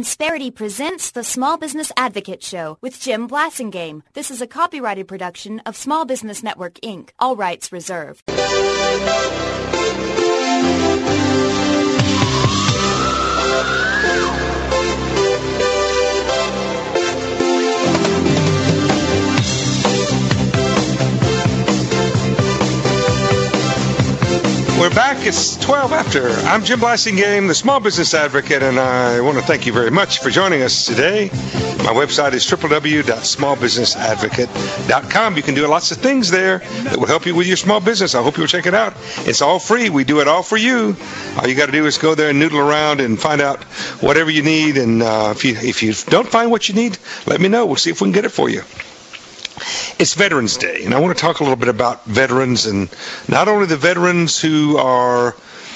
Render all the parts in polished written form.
Insperity presents the Small Business Advocate Show with Jim Blasingame. This is a copyrighted production of Small Business Network, Inc. All rights reserved. We're back. It's 12 after. I'm Jim Blasingame, the Small Business Advocate, and I want to thank you very much for joining us today. My website is www.smallbusinessadvocate.com. You can do lots of things there that will help you with your small business. I hope you'll check it out. It's all free. We do it all for you. All you got to do is go there and noodle around and find out whatever you need. And if you don't find what you need, let me know. We'll see if we can get it for you. It's Veterans Day, and I want to talk a little bit about veterans, and not only the veterans who are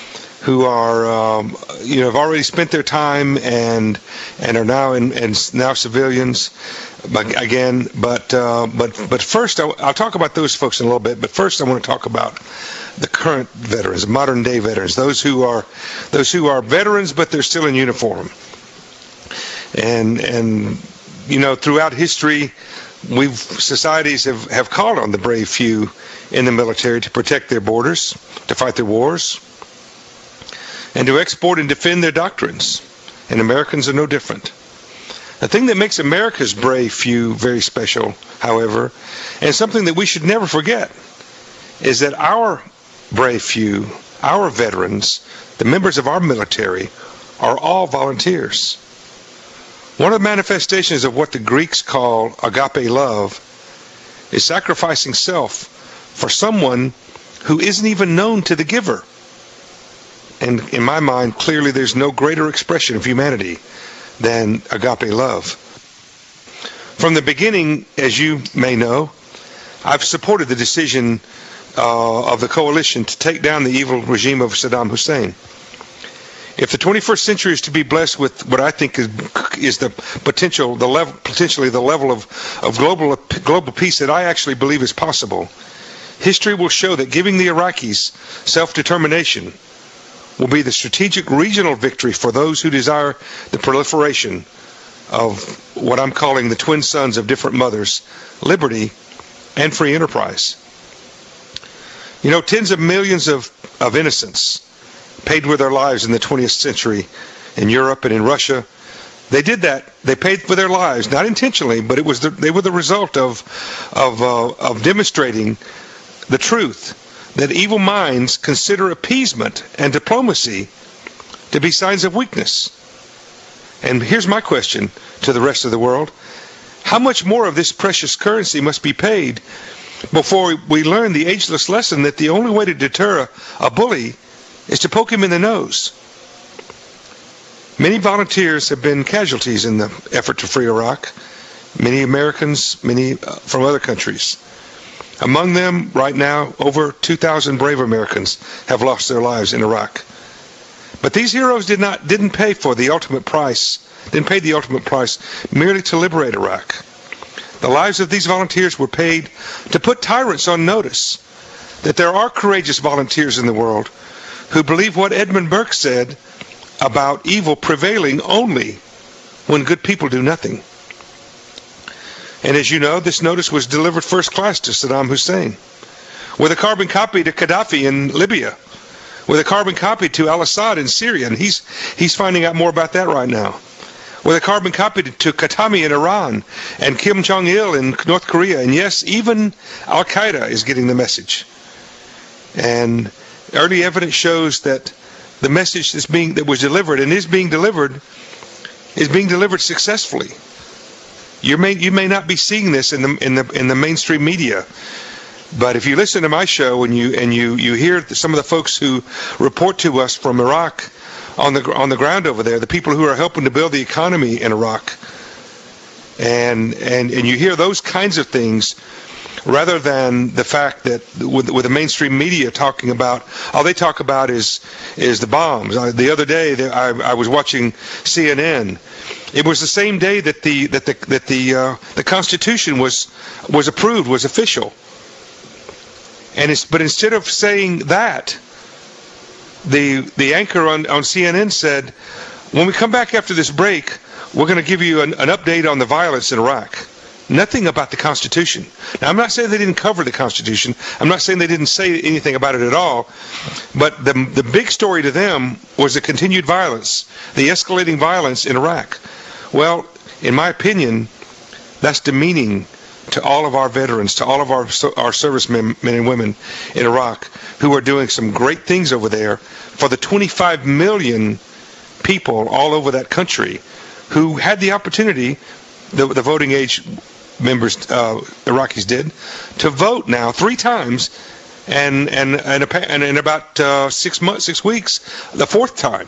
have already spent their time and are now now civilians, but first I'll talk about those folks in a little bit. But first, I want to talk about the current veterans, modern day veterans, those who are veterans, but they're still in uniform, and throughout history, societies have called on the brave few in the military to protect their borders, to fight their wars, and to export and defend their doctrines. And Americans are no different. The thing that makes America's brave few very special, however, and something that we should never forget, is that our brave few, our veterans, the members of our military, are all volunteers. One of the manifestations of what the Greeks call agape love is sacrificing self for someone who isn't even known to the giver. And in my mind, clearly there's no greater expression of humanity than agape love. From the beginning, as you may know, I've supported the decision of the coalition to take down the evil regime of Saddam Hussein. If the 21st century is to be blessed with what I think is the potentially the level of global peace that I actually believe is possible, history will show that giving the Iraqis self-determination will be the strategic regional victory for those who desire the proliferation of what I'm calling the twin sons of different mothers, liberty and free enterprise. Tens of millions of innocents paid with their lives in the 20th century in Europe and in Russia. They did that. They paid for their lives, not intentionally, but they were the result of demonstrating the truth that evil minds consider appeasement and diplomacy to be signs of weakness. And here's my question to the rest of the world. How much more of this precious currency must be paid before we learn the ageless lesson that the only way to deter a bully is to poke him in the nose? Many volunteers have been casualties in the effort to free Iraq. Many Americans, many from other countries. Among them, right now, over 2,000 brave Americans have lost their lives in Iraq. But these heroes didn't pay the ultimate price merely to liberate Iraq. The lives of these volunteers were paid to put tyrants on notice that there are courageous volunteers in the world who believe what Edmund Burke said about evil prevailing only when good people do nothing. And as you know, this notice was delivered first class to Saddam Hussein, with a carbon copy to Gaddafi in Libya, with a carbon copy to al-Assad in Syria, and he's finding out more about that right now, with a carbon copy to Khatami in Iran and Kim Jong-il in North Korea, and yes, even Al-Qaeda is getting the message. And early evidence shows that the message that was delivered and is being delivered successfully. You may not be seeing this in the mainstream media, but if you listen to my show and you hear some of the folks who report to us from Iraq on the ground over there, the people who are helping to build the economy in Iraq, and you hear those kinds of things, rather than the fact that with the mainstream media talking about, all they talk about is the bombs. The other day I was watching CNN. It was the same day that the Constitution was approved, was official. But instead of saying that, the anchor on CNN said, When we come back after this break, we're going to give you an update on the violence in Iraq. Nothing about the Constitution. Now, I'm not saying they didn't cover the Constitution. I'm not saying they didn't say anything about it at all. But the big story to them was the continued violence, the escalating violence in Iraq. Well, in my opinion, that's demeaning to all of our veterans, to all of our servicemen, men and women in Iraq who are doing some great things over there for the 25 million people all over that country who had the opportunity, the voting age members, Iraqis did, to vote now 3 times, and in about 6 weeks, the 4th time.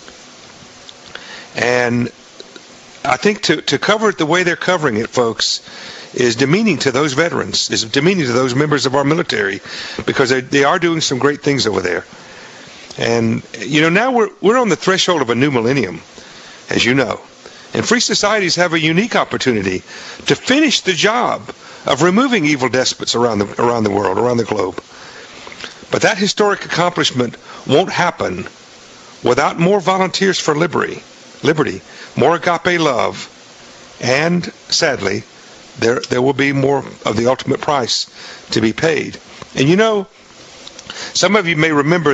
And I think to cover it the way they're covering it, folks, is demeaning to those veterans, is demeaning to those members of our military, because they are doing some great things over there. And now we're on the threshold of a new millennium, as you know. And free societies have a unique opportunity to finish the job of removing evil despots around the world, around the globe. But that historic accomplishment won't happen without more volunteers for liberty, more agape love, and sadly, there will be more of the ultimate price to be paid. And some of you may remember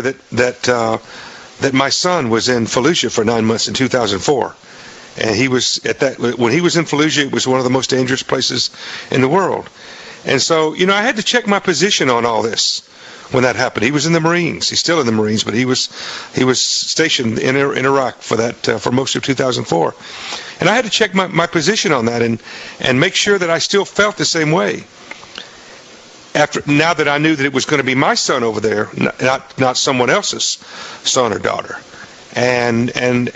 that my son was in Fallujah for 9 months in 2004. And he was when he was in Fallujah, it was one of the most dangerous places in the world. And so, I had to check my position on all this when that happened. He was in the Marines. He's still in the Marines, but he was stationed in Iraq for most of 2004. And I had to check my position on that and make sure that I still felt the same way. Now that I knew that it was going to be my son over there, not someone else's son or daughter. And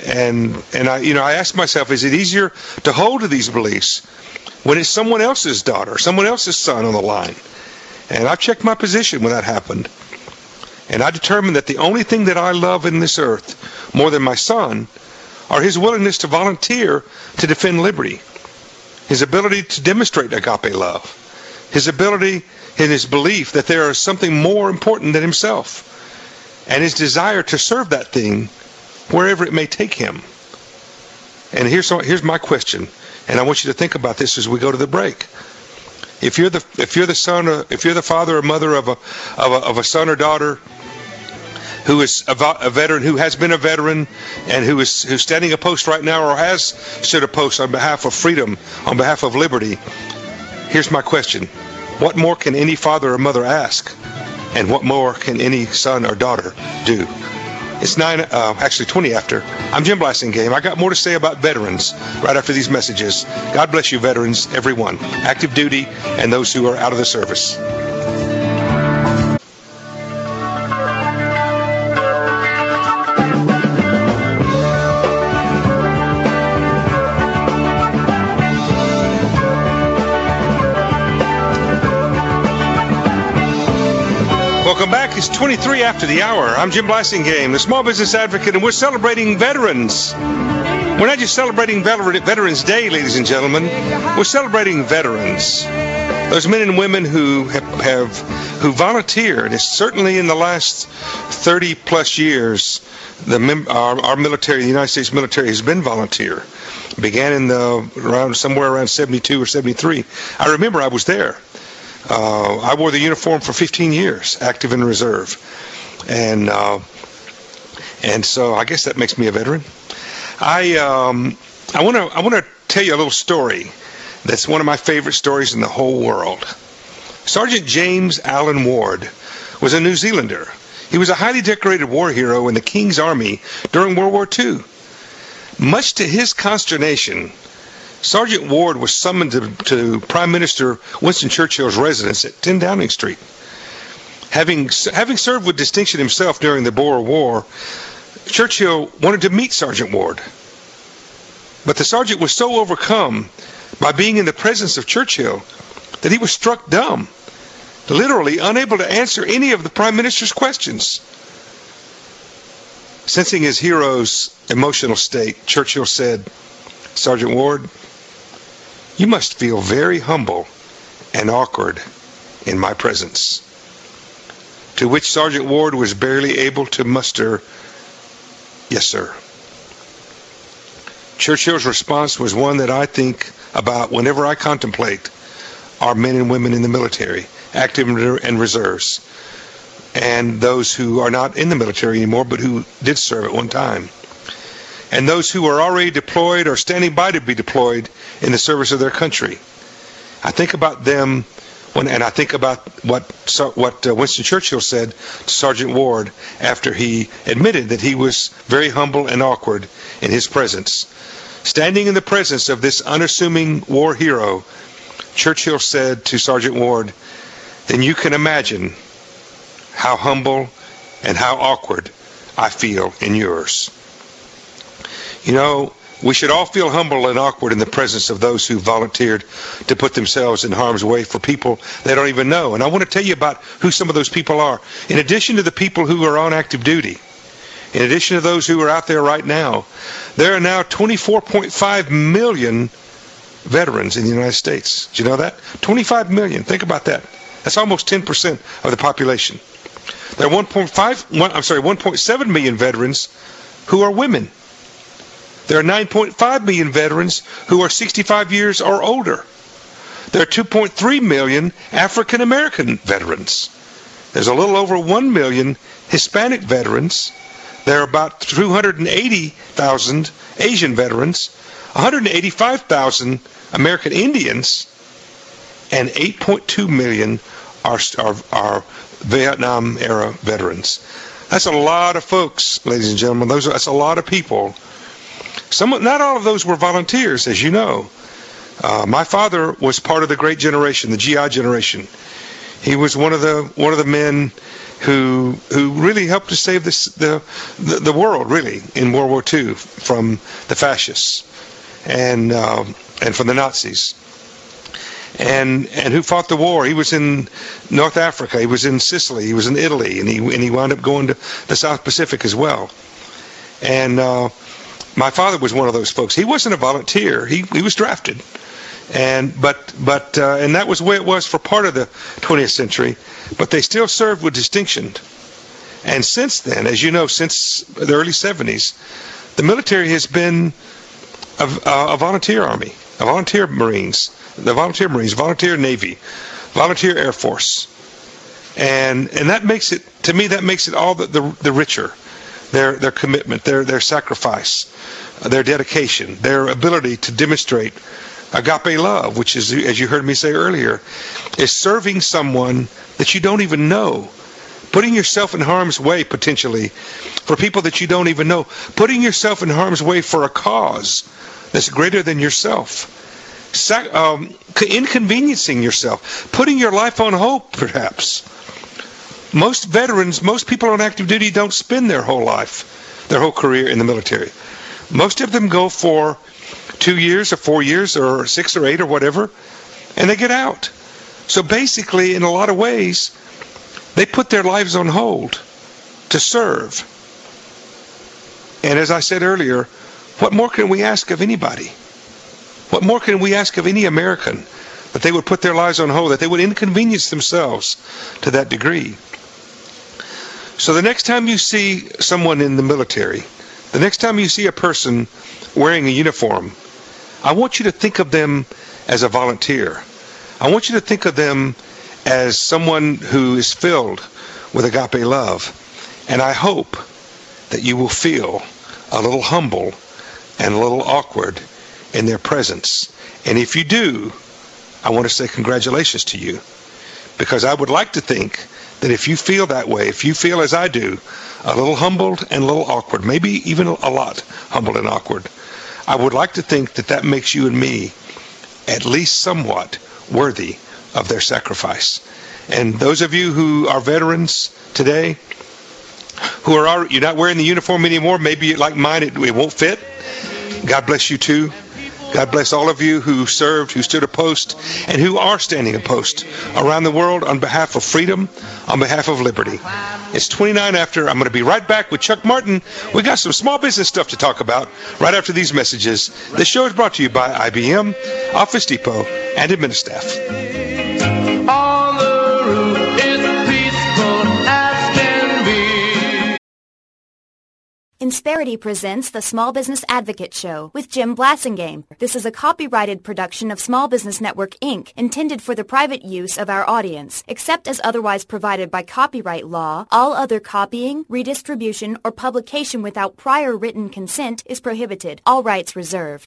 I asked myself, is it easier to hold to these beliefs when it's someone else's daughter, someone else's son on the line? And I checked my position when that happened. And I determined that the only thing that I love in this earth more than my son are his willingness to volunteer to defend liberty, his ability to demonstrate agape love, his ability and his belief that there is something more important than himself, and his desire to serve that thing wherever it may take him. And here's my question, and I want you to think about this as we go to the break. If you're the father or mother of a son or daughter who is a veteran, who has been a veteran, and who's standing a post right now, or has stood a post on behalf of freedom, on behalf of liberty, here's my question: what more can any father or mother ask, and what more can any son or daughter do? It's 20 after. I'm Jim Blasingame. I got more to say about veterans right after these messages. God bless you, veterans, everyone, active duty and those who are out of the service. Welcome back. It's 23 after the hour. I'm Jim Blasingame, the Small Business Advocate, and we're celebrating veterans. We're not just celebrating Veterans Day, ladies and gentlemen. We're celebrating veterans. Those men and women who who volunteered. It's certainly in the last 30 plus years, our military, the United States military, has been volunteer. It began somewhere around 72 or 73. I remember I was there. I wore the uniform for 15 years, active and reserve, and so I guess that makes me a veteran. I want to tell you a little story that's one of my favorite stories in the whole world. Sergeant James Allen Ward was a New Zealander. He was a highly decorated war hero in the King's Army during World War II. Much to his consternation, Sergeant Ward was summoned to Prime Minister Winston Churchill's residence at 10 Downing Street. Having served with distinction himself during the Boer War, Churchill wanted to meet Sergeant Ward. But the sergeant was so overcome by being in the presence of Churchill that he was struck dumb, literally unable to answer any of the Prime Minister's questions. Sensing his hero's emotional state, Churchill said, "Sergeant Ward, you must feel very humble and awkward in my presence." To which Sergeant Ward was barely able to muster, "Yes, sir." Churchill's response was one that I think about whenever I contemplate our men and women in the military, active and reserves, and those who are not in the military anymore but who did serve at one time, and those who are already deployed or standing by to be deployed in the service of their country. I think about them and I think about what Winston Churchill said to Sergeant Ward after he admitted that he was very humble and awkward in his presence. Standing in the presence of this unassuming war hero, Churchill said to Sergeant Ward, "Then you can imagine how humble and how awkward I feel in yours." You know, we should all feel humble and awkward in the presence of those who volunteered to put themselves in harm's way for people they don't even know. And I want to tell you about who some of those people are. In addition to the people who are on active duty, in addition to those who are out there right now, there are now 24.5 million veterans in the United States. Did you know that? 25 million. Think about that. That's almost 10% of the population. There are 1.7 million veterans who are women. There are 9.5 million veterans who are 65 years or older. There are 2.3 million African American veterans. There's a little over 1 million Hispanic veterans. There are about 280,000 Asian veterans, 185,000 American Indians, and 8.2 million are Vietnam-era veterans. That's a lot of folks, ladies and gentlemen. That's a lot of people. Not all of those were volunteers, as you know. My father was part of the great generation, the GI generation. He was one of the men who really helped to save the world, really, in World War II from the fascists and from the Nazis. And who fought the war. He was in North Africa. He was in Sicily. He was in Italy, and he wound up going to the South Pacific as well. And my father was one of those folks. He wasn't a volunteer. He was drafted, and that was the way it was for part of the 20th century. But they still served with distinction. And since then, as you know, since the early 70s, the military has been a volunteer army, a volunteer Marines, volunteer Navy, volunteer Air Force, and that makes it, to me, that makes it all the richer. Their commitment, their sacrifice, their dedication, their ability to demonstrate agape love, which is, as you heard me say earlier, is serving someone that you don't even know, putting yourself in harm's way potentially for people that you don't even know, putting yourself in harm's way for a cause that's greater than yourself, inconveniencing yourself, putting your life on hold perhaps. Most veterans, most people on active duty don't spend their whole life, their whole career in the military. Most of them go for 2 years or 4 years or 6 or 8 or whatever, and they get out. So basically, in a lot of ways, they put their lives on hold to serve. And as I said earlier, what more can we ask of anybody? What more can we ask of any American? That they would put their lives on hold, that they would inconvenience themselves to that degree. So the next time you see someone in the military, the next time you see a person wearing a uniform, I want you to think of them as a volunteer. I want you to think of them as someone who is filled with agape love. And I hope that you will feel a little humble and a little awkward in their presence. And if you do, I want to say congratulations to you, because I would like to think that if you feel that way, if you feel as I do, a little humbled and a little awkward, maybe even a lot humbled and awkward, I would like to think that that makes you and me at least somewhat worthy of their sacrifice. And those of you who are veterans today, you're not wearing the uniform anymore, maybe like mine, it won't fit. God bless you too. God bless all of you who served, who stood a post, and who are standing a post around the world on behalf of freedom, on behalf of liberty. It's 29 after. I'm going to be right back with Chuck Martin. We got some small business stuff to talk about right after these messages. This show is brought to you by IBM, Office Depot, and Administaff. On the roof, it's peaceful as can be. Insperity presents the Small Business Advocate Show with Jim Blasingame. This is a copyrighted production of Small Business Network, Inc., intended for the private use of our audience. Except as otherwise provided by copyright law, all other copying, redistribution, or publication without prior written consent is prohibited. All rights reserved.